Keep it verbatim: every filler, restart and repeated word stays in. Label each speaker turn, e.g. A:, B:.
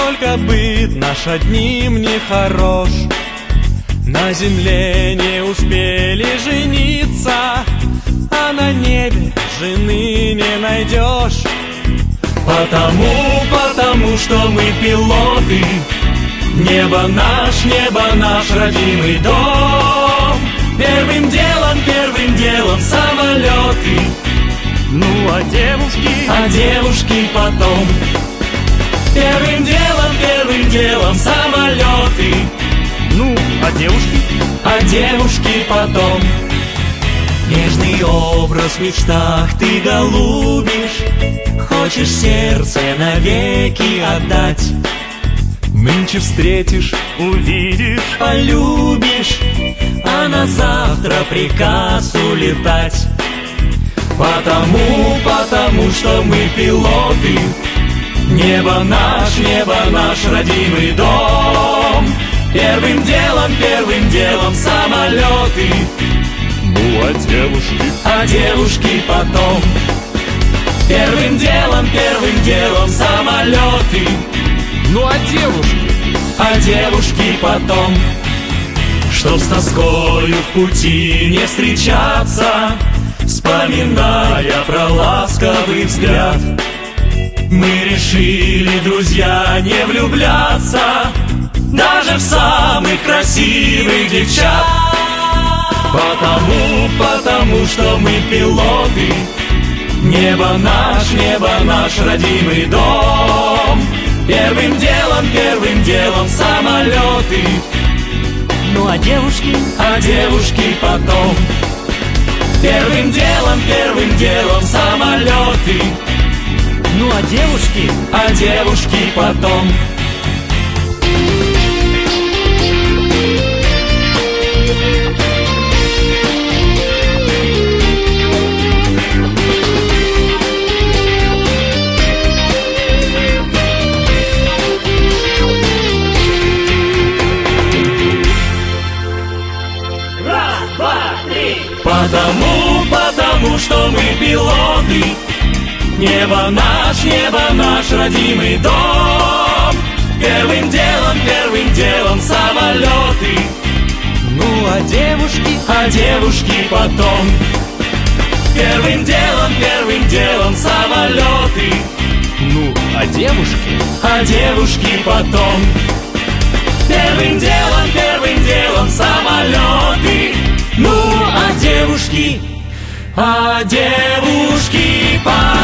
A: только быт наш одним не хорош. На земле не успели жениться, а на небе жены не найдешь. Потому, потому что мы пилоты. Небо наш, небо наш родимый дом. Первым делом, первым делом самолеты.
B: Ну а девушки?
A: А девушки потом. Первым делом, первым делом самолеты.
B: Ну, а девушки?
A: А девушки потом. Нежный образ в мечтах ты голубишь, хочешь сердце навеки отдать.
B: Нынче встретишь, увидишь,
A: полюбишь, а на завтра приказ улетать. Потому, потому что мы пилоты. Небо наш, небо наш родимый дом. Первым делом, первым делом самолеты.
B: Ну а девушки?
A: А девушки потом. Первым делом, первым делом самолеты.
B: Ну а девушки?
A: А девушки потом. Чтоб с тоскою в пути не встречаться, вспоминая про ласковый взгляд, мы решили, друзья, не влюбляться даже в самых красивых девчат. Потому, потому что мы пилоты. Небо наш, небо наш родимый дом. Первым делом, первым делом самолеты.
B: Ну а девушки?
A: А девушки потом. Первым делом, первым делом самолеты.
B: Ну а девушки?
A: А девушки потом. Потому, потому что мы пилоты. Небо наш, небо наш родимый дом. Первым делом, первым делом самолеты.
B: Ну а девушки?
A: А девушки потом. Первым делом, первым делом самолеты.
B: Ну а девушки?
A: А девушки потом. Первым делом, первым делом самолеты. Ну, а девушки, а девушки потом.